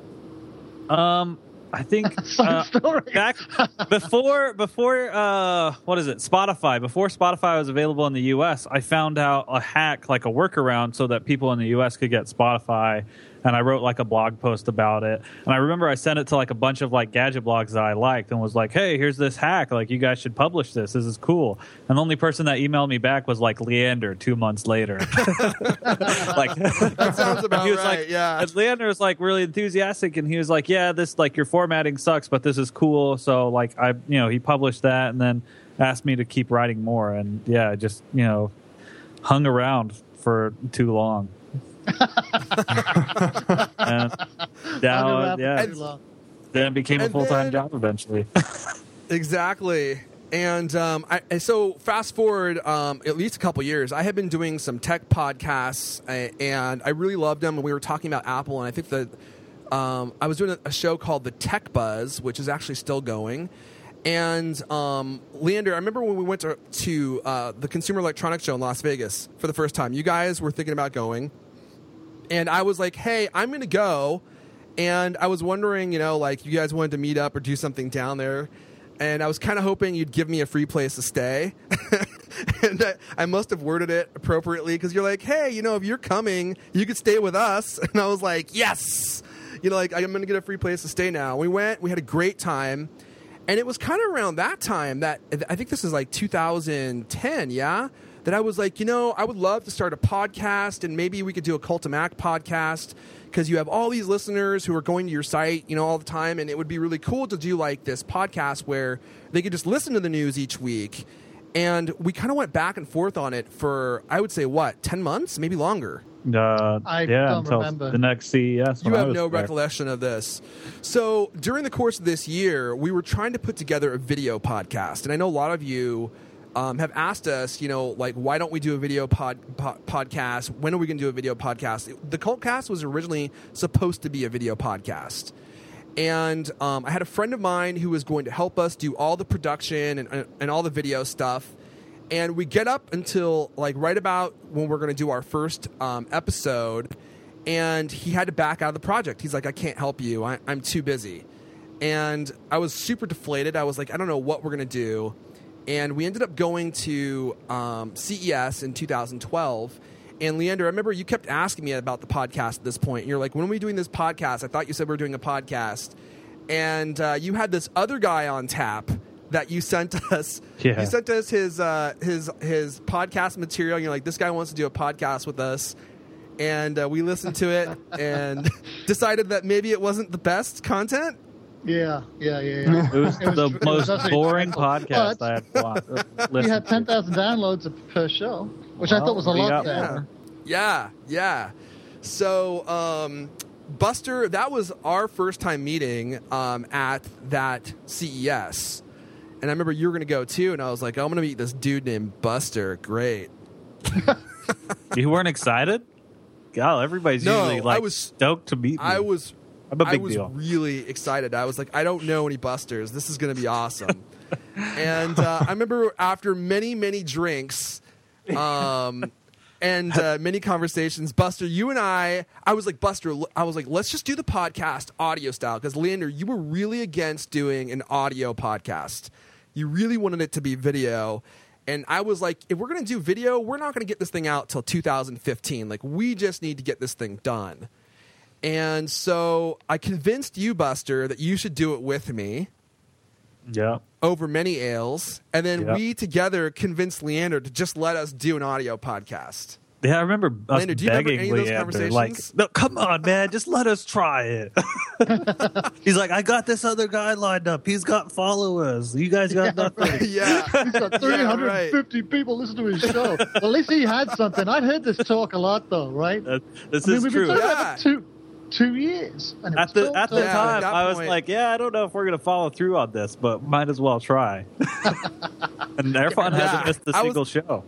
D: I think
C: story.
D: back before what is it? Spotify. Before Spotify was available in the US, I found out a hack, like a workaround, so that people in the US could get Spotify. And I wrote like a blog post about it. And I remember I sent it to like a bunch of like gadget blogs that I liked and was like, "Hey, here's this hack. Like, you guys should publish this. This is cool." And the only person that emailed me back was like Leander 2 months later. Like,
A: that sounds about
D: he was
A: right.
D: Like,
A: yeah.
D: and Leander was like really enthusiastic, and he was like, "Yeah, this like your formatting sucks, but this is cool." So like he published that and then asked me to keep writing more. And yeah, just hung around for too long. And now, then it became a full-time job eventually.
A: Exactly. And so fast forward at least a couple years, I had been doing some tech podcasts, and I really loved them. And we were talking about Apple, and I think that I was doing a show called The Tech Buzz, which is actually still going. And Leander, I remember when we went to the Consumer Electronics Show in Las Vegas for the first time. You guys were thinking about going. And I was like, "Hey, I'm going to go." And I was wondering, like you guys wanted to meet up or do something down there. And I was kind of hoping you'd give me a free place to stay. And I must have worded it appropriately because you're like, "Hey, if you're coming, you could stay with us." And I was like, "Yes." Like, I'm going to get a free place to stay now. We went. We had a great time. And it was kind of around that time that I think this is like 2010, yeah? That I was like, I would love to start a podcast, and maybe we could do a Cultimac podcast because you have all these listeners who are going to your site, all the time, and it would be really cool to do like this podcast where they could just listen to the news each week. And we kind of went back and forth on it for, I would say, 10 months, maybe longer.
C: I don't
D: until
C: remember.
D: the next CES.
A: You have no recollection of this. So during the course of this year, we were trying to put together a video podcast. And I know a lot of you have asked us, like, why don't we do a video podcast? When are we going to do a video podcast? The Cultcast was originally supposed to be a video podcast. And I had a friend of mine who was going to help us do all the production and all the video stuff. And we get up until like right about when we're going to do our first episode, and he had to back out of the project. He's like, "I can't help you. I'm too busy." And I was super deflated. I was like, I don't know what we're going to do. And we ended up going to CES in 2012. And Leander, I remember you kept asking me about the podcast at this point. And you're like, "When are we doing this podcast? I thought you said we were doing a podcast." And you had this other guy on tap that you sent us.
D: Yeah.
A: You sent us his podcast material. And you're like, "This guy wants to do a podcast with us." And we listened to it and decided that maybe it wasn't the best content.
C: Yeah.
D: It was the most boring podcast I had
C: We had 10,000 downloads per show, which I thought was a lot there.
A: Yeah. So, Buster, that was our first time meeting at that CES. And I remember you were going to go too, and I was like, "Oh, I'm going to meet this dude named Buster. Great."
D: You weren't excited? God, everybody's
A: No,
D: usually like
A: I was-
D: stoked to meet me.
A: I was
D: I'm a big
A: I was
D: deal.
A: really excited. I was like, I don't know any Busters. This is going to be awesome. And I remember after many, many drinks and many conversations, Buster, you and I was like, Buster, I was like, let's just do the podcast audio style. Because, Leander, you were really against doing an audio podcast. You really wanted it to be video. And I was like, if we're going to do video, we're not going to get this thing out till 2015. Like, we just need to get this thing done. And so I convinced you, Buster, that you should do it with me
D: Yeah.
A: over many ales. And then
D: Yep.
A: we together convinced Leander to just let us do an audio podcast.
D: Yeah, I remember us
A: Leander, do you remember
D: begging
A: any of those
D: Leander,
A: conversations?
D: like, no, come on, man, just let us try it. He's like, I got this other guy lined up. He's got followers. You guys got nothing.
A: Yeah.
C: He's got 350 people listen to his show. Well, at least he had something. I'd heard this talk a lot, though, right?
D: This
C: I mean,
D: is
C: we've
D: true.
C: been talking
A: Yeah.
C: about it for two years. And it
D: At
C: was
D: the
C: still
D: at the
C: talking.
A: Yeah, at
D: time,
A: that
D: I was
A: point-
D: like, yeah, I don't know if we're gonna follow through on this, but might as well try. And Erfan
A: Yeah.
D: hasn't missed a
A: I was-
D: single show.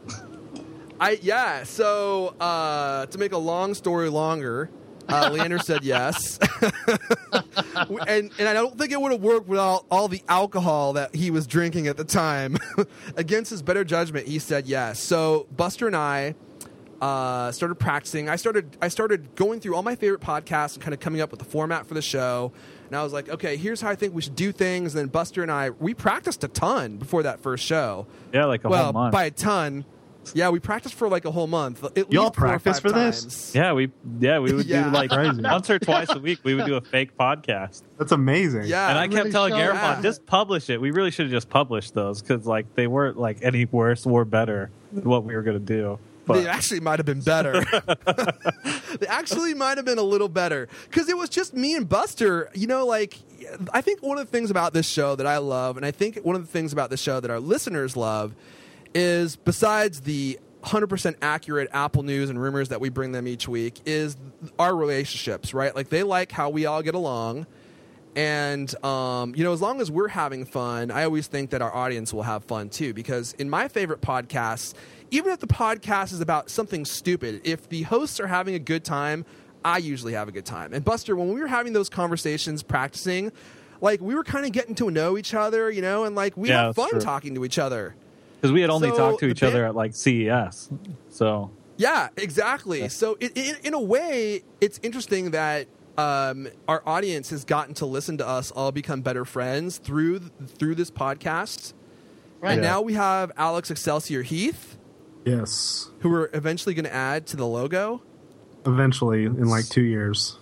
A: So to make a long story longer, Leander said yes. and I don't think it would have worked without all the alcohol that he was drinking at the time. Against his better judgment, he said yes. So Buster and I started practicing. I started going through all my favorite podcasts and kind of coming up with the format for the show. And I was like, okay, here's how I think we should do things. And then Buster and I, we practiced a ton before that first show.
D: Yeah, like a whole month.
A: By a ton. Yeah, we practiced for like a whole month. At
B: Y'all
A: least 4 or 5
B: practice for this?
A: times.
D: Yeah, we would
A: Yeah.
D: do like
B: Crazy.
D: once or twice a week. We would do a fake podcast,
B: That's amazing.
A: Yeah.
D: and I
C: really
D: kept telling
C: show
D: Erfan,
A: that.
D: just publish it. We really should have just published those because like they weren't like any worse or better than what we were gonna do.
A: They
D: But
A: actually might have been better. They actually might have been a little better because it was just me and Buster. You know, like I think one of the things about this show that I love, and I think one of the things about this show that our listeners love, is besides the 100% accurate Apple news and rumors that we bring them each week, is our relationships, right? Like they like how we all get along. And, you know, as long as we're having fun, I always think that our audience will have fun too. Because in my favorite podcasts, even if the podcast is about something stupid, if the hosts are having a good time, I usually have a good time. And Buster, when we were having those conversations practicing, like we were kind of getting to know each other, you know, and like we
D: Yeah,
A: had
D: that's
A: fun
D: true.
A: talking to each other.
D: because we had only
A: So
D: talked to
A: the
D: each other
A: band-
D: at like CES, so
A: Yeah, exactly. So in a way, it's interesting that our audience has gotten to listen to us all become better friends through this podcast.
C: Right.
A: And
D: Yeah.
A: now we have Alex Excelsior Heath,
B: Yes.
A: who we're eventually going to add to the logo
B: Eventually, in like 2 years.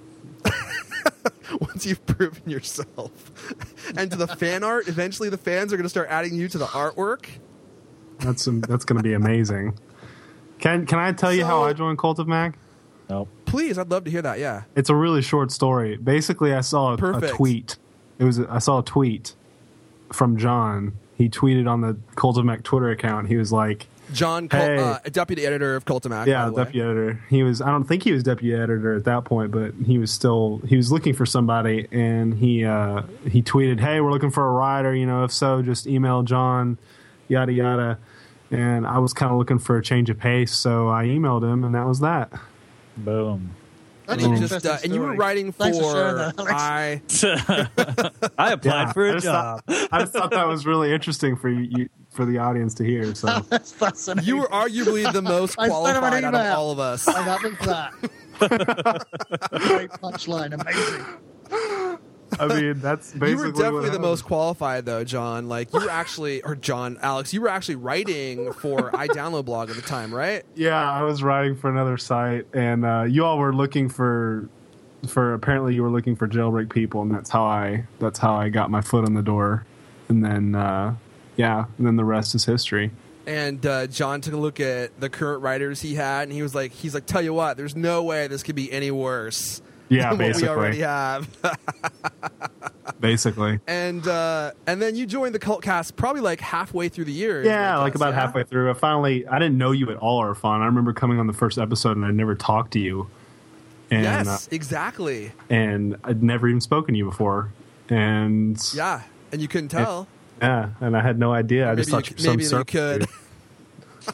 A: once you've proven yourself. And to the fan art, eventually the fans are going to start adding you to the artwork.
B: That's going to be amazing. Can I tell you how
A: So-
B: I joined Cult of Mac?
D: nope.
A: Please, I'd love to hear that. Yeah.
B: It's a really short story. Basically, I saw a
A: Perfect.
B: tweet. I saw a tweet from John. He tweeted on the Cult of Mac Twitter account. He was like,
A: John,
B: Hey.
A: deputy editor of Cultimac.
B: "Yeah,
A: by the way.
B: deputy editor." He was. I don't think he was deputy editor at that point, but he was still. He was looking for somebody, and he tweeted, "Hey, we're looking for a writer. You know, if so, just email John." Yada yada. And I was kind of looking for a change of pace, so I emailed him, and that was that.
D: Boom.
C: That's
A: And
C: an
A: you just
C: interesting
A: and you were
C: story.
A: writing
C: Thanks for sharing
A: for
C: that, Alex.
D: I applied for
B: I
D: a
B: just
D: job.
B: I just thought that was really interesting for you for the audience to hear. So
C: That's fascinating.
A: You were arguably the most
C: I sent him an
A: qualified out of
C: email.
A: all of us.
C: And that was that. Great punchline. Amazing.
B: I mean, that's basically
A: You were
B: what
A: definitely the
B: happened.
A: most qualified, though, John. Like you were actually, or John, Alex, you were actually writing for iDownloadBlog at the time, right?
B: Yeah, I was writing for another site, and you all were looking for apparently you were looking for jailbreak people, and that's how I got my foot in the door, and then and then the rest is history.
A: And John took a look at the current writers he had, and he's like, tell you what, there's no way this could be any worse
B: Yeah,
A: than what we already
B: basically,
A: have.
B: basically.
A: And then you joined the Cultcast probably like halfway through the year.
B: Yeah, like about
A: yeah?
B: halfway through. I didn't know you at all, Irfan. I remember coming on the first episode, and I never talked to you. And,
A: Yes, exactly.
B: and I'd never even spoken to you before, and
A: Yeah, and you couldn't tell.
B: yeah, and I had no idea. I just
A: Maybe
B: thought
A: you,
B: you were
A: maybe
B: some
A: you could.
B: surfer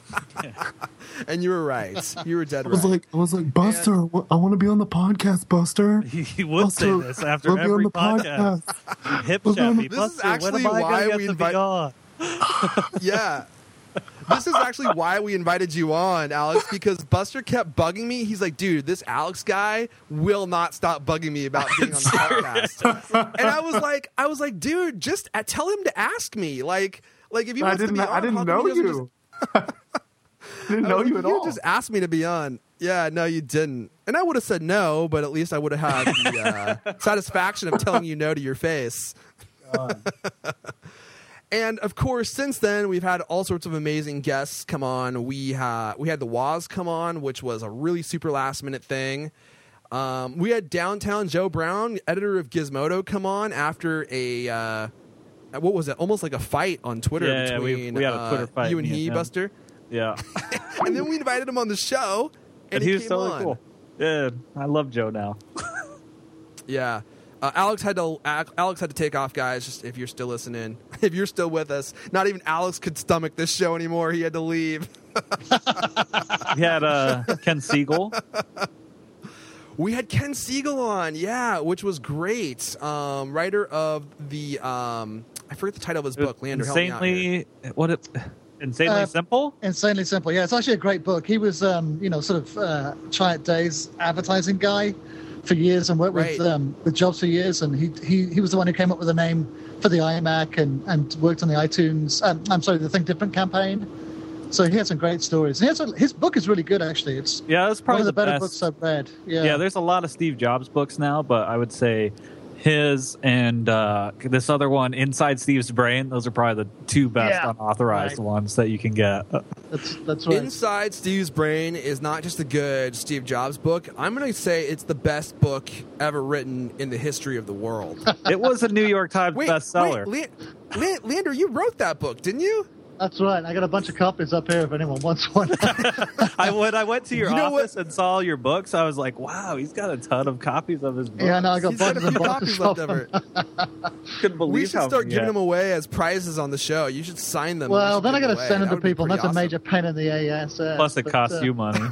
A: And you were right. You were dead
E: I
A: right.
E: was like, Buster, I want to be on the podcast, Buster.
D: He would say
E: Buster,
D: this after
E: let me on
D: every
E: the
D: podcast. Hip
E: Let's be on
D: Chappy,
A: This is
D: Buster, when
A: actually
D: am I
A: why
D: gonna
A: we
D: get to
A: invite-
D: be on?
A: Yeah. This is actually why we invited you on, Alex, because Buster kept bugging me. He's like, dude, this Alex guy will not stop bugging me about being on the podcast. And I was like, dude, just tell him to ask me. Like if you
E: I
A: want to
E: didn't
A: be on,
E: I didn't
A: how come
E: know
A: he doesn't
E: you. Didn't know you at all.
A: just asked me to be on. Yeah, no, you didn't. And I would have said no, but at least I would have had the satisfaction of telling you no to your face. And of course, since then, we've had all sorts of amazing guests come on. We had the Woz come on, which was a really super last minute thing. We had Downtown Joe Brown, editor of Gizmodo, come on after a what was it? Almost like a fight on Twitter
D: Yeah,
A: between
D: we had a Twitter fight,
A: you and
D: me and
A: he,
D: him.
A: Buster.
D: Yeah.
A: And then we invited him on the show, and
D: he was
A: came
D: totally
A: on.
D: cool. Yeah, I love Joe now.
A: Yeah. Alex had to take off, guys. Just if you're still listening, if you're still with us, not even Alex could stomach this show anymore. He had to leave.
D: We had Ken Siegel.
A: We had Ken Siegel on, yeah, which was great. Writer of the I forget the title of his book. Leander, help me out here.
D: Insanely Simple.
C: Insanely Simple. Yeah, it's actually a great book. He was, sort of Chiat Days advertising guy for years and worked
A: Right.
C: with Jobs for years. And he was the one who came up with the name for the iMac and worked on the iTunes. The Think Different campaign. So he had some great stories. And his book is really good, actually. It's
D: Yeah, that's
C: one
D: probably
C: of the better
D: best.
C: books I've read. Yeah.
D: Yeah, there's a lot of Steve Jobs books now, but I would say his and this other one, Inside Steve's Brain, those are probably the two best
C: Yeah.
D: unauthorized
C: Right.
D: ones that you can get.
C: That's right.
A: Inside Steve's Brain is not just a good Steve Jobs book. I'm going to say it's the best book ever written in the history of the world.
D: It was a New York Times bestseller.
A: Leander, you wrote that book, didn't you?
C: That's right. I got a bunch of copies up here if anyone wants one.
D: When I went to your
A: You know
D: office and saw your books, I was like, wow, he's got a ton of copies of his books.
C: Yeah, no, I got
A: He's got a
C: boxes and
A: few
C: boxes
A: copies
C: of
A: left over.
C: them.
D: Couldn't believe
A: We should
D: how
A: start
D: many
A: giving
D: he
A: them
D: had.
A: away as prizes on the show. You should sign them.
C: Well,
A: and
C: then I
A: give
C: got to
A: away.
C: send them
A: That
C: to
A: would be
C: people. And
A: pretty
C: that's a
A: awesome.
C: major pain in the ass.
D: Plus, it costs you money.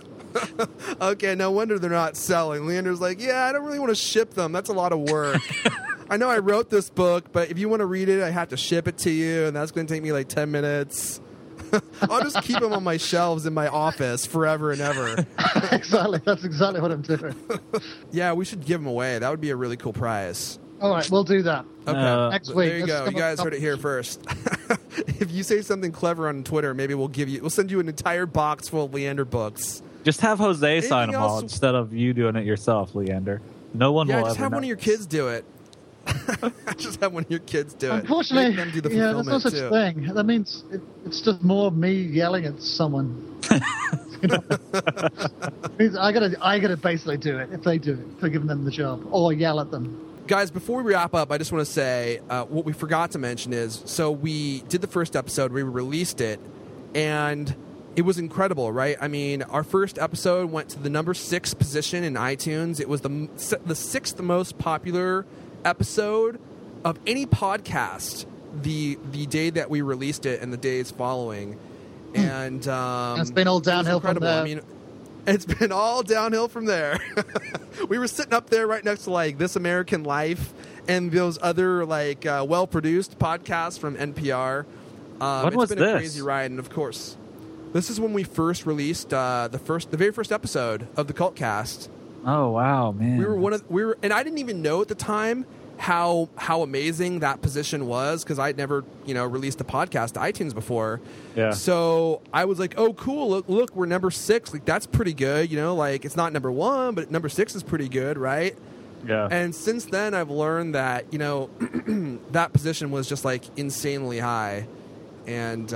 A: Okay, no wonder they're not selling. Leander's like, yeah, I don't really want to ship them. That's a lot of work. I know I wrote this book, but if you want to read it, I have to ship it to you, and that's going to take me like 10 minutes. I'll just keep them on my shelves in my office forever and ever.
C: Exactly. That's exactly what I'm doing.
A: Yeah, we should give them away. That would be a really cool prize.
C: All right, we'll do that.
A: Okay,
C: Next
A: But
C: week.
A: there you
C: Let's
A: go.
C: come
A: You
C: up
A: guys
C: with
A: heard it here first. If you say something clever on Twitter, maybe we'll send you an entire box full of Leander books.
D: Just have Jose sign
A: Anything
D: them all
A: else?
D: instead of you doing it yourself, Leander. No one
A: Yeah,
D: will
A: just
D: ever
A: have
D: know.
A: one of your kids do it. Just have one of your kids do it.
C: Unfortunately,
A: Make them do the
C: yeah, there's no
A: fulfillment
C: such
A: too.
C: thing. That means it's just more me yelling at someone. You know? Means I gotta basically do it if they do it for giving them the job or yell at them.
A: Guys, before we wrap up, I just want to say what we forgot to mention is, so we did the first episode, we released it, and it was incredible, right? I mean, our first episode went to the number 6 position in iTunes. It was the 6th most popular episode of any podcast the day that we released it and the days following. And
C: It's been all downhill from
A: incredible.
C: there.
A: I mean, it's been all downhill from there. We were sitting up there right next to like This American Life and those other like well-produced podcasts from NPR.
D: When
A: It's
D: was
A: been a
D: this?
A: crazy ride, and of course, this is when we first released the very first episode of the Cult Cast.
D: Oh wow, man!
A: And I didn't even know at the time how amazing that position was because I'd never released a podcast to iTunes before.
D: Yeah.
A: So I was like, oh cool, look, we're number 6. Like that's pretty good. Like it's not number 1, but number 6 is pretty good, right?
D: Yeah.
A: And since then, I've learned that that position was just like insanely high, and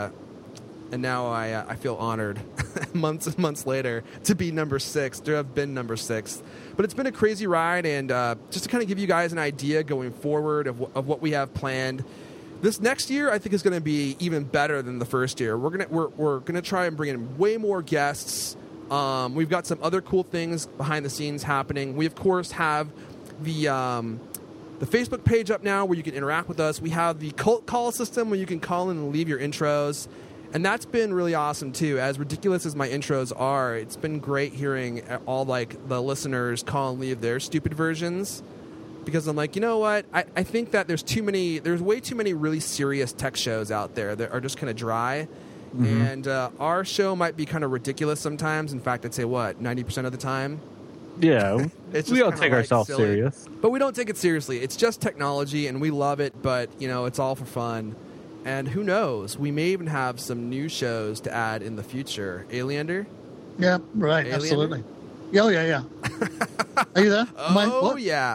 A: now I feel honored months and months later to be number 6, to have been number 6. But it's been a crazy ride, and just to kind of give you guys an idea going forward of what we have planned. This next year, I think, is going to be even better than the first year. We're gonna try and bring in way more guests. We've got some other cool things behind the scenes happening. We of course have the Facebook page up now where you can interact with us. We have the Cult Call system where you can call in and leave your intros. And that's been really awesome too. As ridiculous as my intros are, it's been great hearing all like the listeners call and leave their stupid versions. Because I'm like, you know what? I think that there's way too many really serious tech shows out there that are just kind of dry. Mm-hmm. And our show might be kind of ridiculous sometimes. In fact, I'd say 90% of the time.
D: Yeah, we don't take ourselves
A: silly.
D: serious.
A: But we don't take it seriously. It's just technology, and we love it, but, it's all for fun. And who knows? We may even have some new shows to add in the future. Leander?
C: Yeah, right,
A: Leander?
C: Absolutely. Oh, yeah. Are you there?
A: Yeah.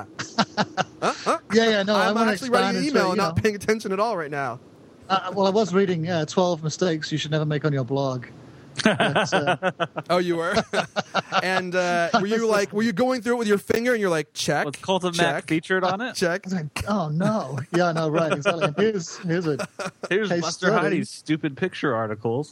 C: Yeah, no,
A: I'm
C: want to
A: actually writing an
C: into,
A: email and not paying attention at all right now.
C: Well, I was reading 12 mistakes you should never make on your blog. But,
A: oh, you were? And were you going through it with your finger and you're like, check?
D: Was Colton
A: check,
D: Mack featured on it?
A: Check.
C: Oh, no. Yeah, no, right, exactly. Here's
D: Buster Heidi's stupid picture articles.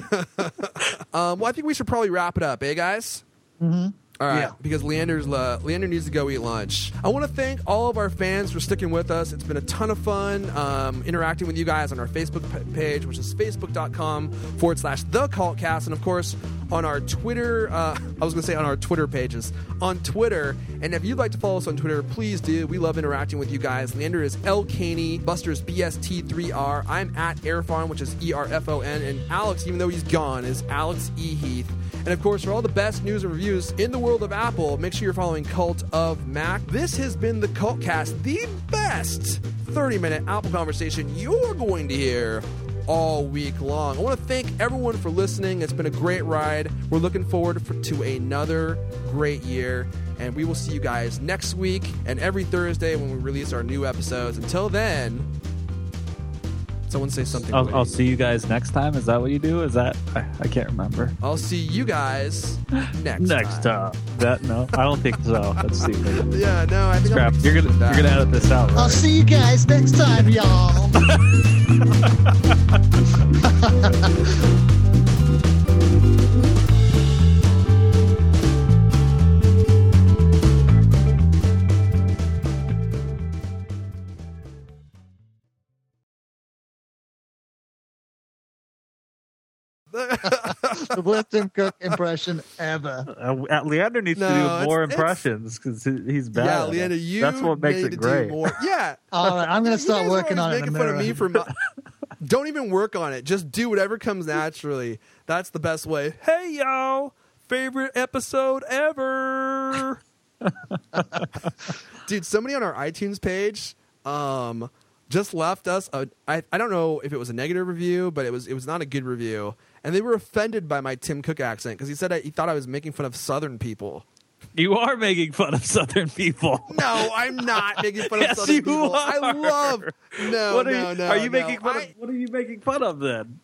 A: Well, I think we should probably wrap it up, guys?
C: Mm-hmm.
A: All right,
C: yeah.
A: Because Leander needs to go eat lunch. I want to thank all of our fans for sticking with us. It's been a ton of fun interacting with you guys on our Facebook page, which is facebook.com/thecultcast. And, of course, on our Twitter, on our Twitter pages, on Twitter. And if you'd like to follow us on Twitter, please do. We love interacting with you guys. Leander is L. Caney, Buster's BST3R. I'm at Airfon, which is ERFON. And Alex, even though he's gone, is Alex E. Heath. And, of course, for all the best news and reviews in the world of Apple, make sure you're following Cult of Mac. This has been the Cultcast, the best 30-minute Apple conversation you're going to hear all week long. I want to thank everyone for listening. It's been a great ride. We're looking forward to another great year. And we will see you guys next week and every Thursday when we release our new episodes. Until then... Someone say something.
D: I'll see you guys next time. Is that what you do? Is that I can't remember.
A: I'll see you guys next time.
D: No, I don't think so. Let's see.
A: Yeah, no, I think
D: Scrap. You're gonna edit this out. Right?
C: I'll see you guys next time, y'all. The worst Tim Cook impression ever.
D: Leander needs to do more impressions because he's bad.
A: Yeah, Leander,
D: that's what makes it great.
A: Yeah.
C: All right, I'm going to start working on it.
A: Making fun of me for don't even work on it. Just do whatever comes naturally. That's the best way. Hey, y'all. Favorite episode ever. Dude, somebody on our iTunes page just left us I don't know if it was a negative review, but it was not a good review. And they were offended by my Tim Cook accent because he said he thought I was making fun of Southern people.
D: You are making fun of Southern people.
A: No, I'm not making fun of Southern people.
D: Are.
A: I love. No.
D: Are you making fun of? What are you making fun of then?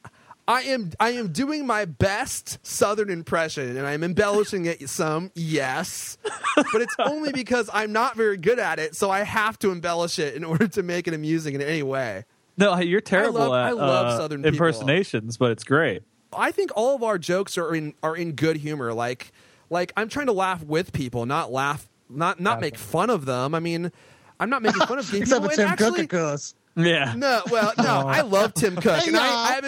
A: I am doing my best Southern impression, and I'm embellishing it some, yes. But it's only because I'm not very good at it, so I have to embellish it in order to make it amusing in any way.
D: No, you're terrible
A: I love Southern people.
D: Impersonations, but it's great.
A: I think all of our jokes are in good humor. Like I'm trying to laugh with people, not make fun of them. I mean, I'm not making fun of people.
C: Except for Tim Cook, of course.
D: Yeah.
A: No, I love Tim Cook, and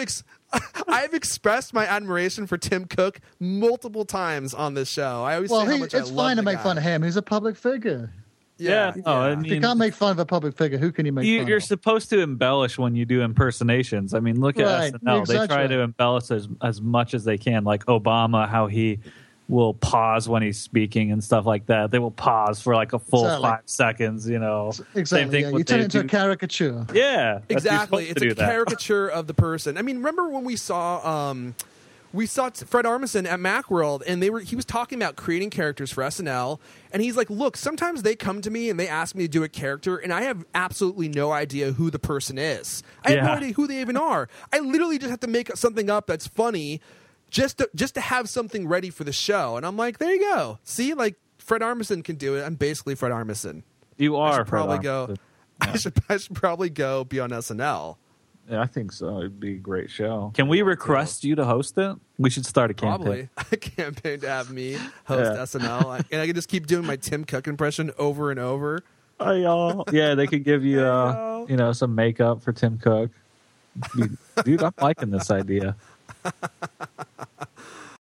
A: I've expressed my admiration for Tim Cook multiple times on this show. I always say how much I love
C: it's fine to make fun of him. He's a public figure.
D: Yeah. Oh, I mean,
C: if you can't make fun of a public figure, who can you make fun of?
D: You're supposed to embellish when you do impersonations. I mean, look at SNL. They try to embellish as much as they can, like Obama, how he will pause when he's speaking and stuff like that. They will pause for like a full 5 seconds,
C: Exactly.
D: Same thing
C: You turn it into a caricature.
D: Yeah.
A: Exactly. It's a caricature of the person. I mean, remember when we saw Fred Armisen at Macworld, and he was talking about creating characters for SNL, and he's like, look, sometimes they come to me and they ask me to do a character, and I have absolutely no idea who the person is. I have no idea who they even are. I literally just have to make something up that's funny just to have something ready for the show. And I'm like, there you go. See, like, Fred Armisen can do it. I'm basically Fred Armisen.
D: You are.
A: I should probably go. Yeah. I should probably go be on SNL.
D: Yeah, I think so. It'd be a great show. Can we request you to host it? We should start a campaign.
A: Probably a campaign to have me host SNL, and I can just keep doing my Tim Cook impression over and over.
D: Hey, y'all. Yeah, they could give you some makeup for Tim Cook. Dude, I'm liking this idea.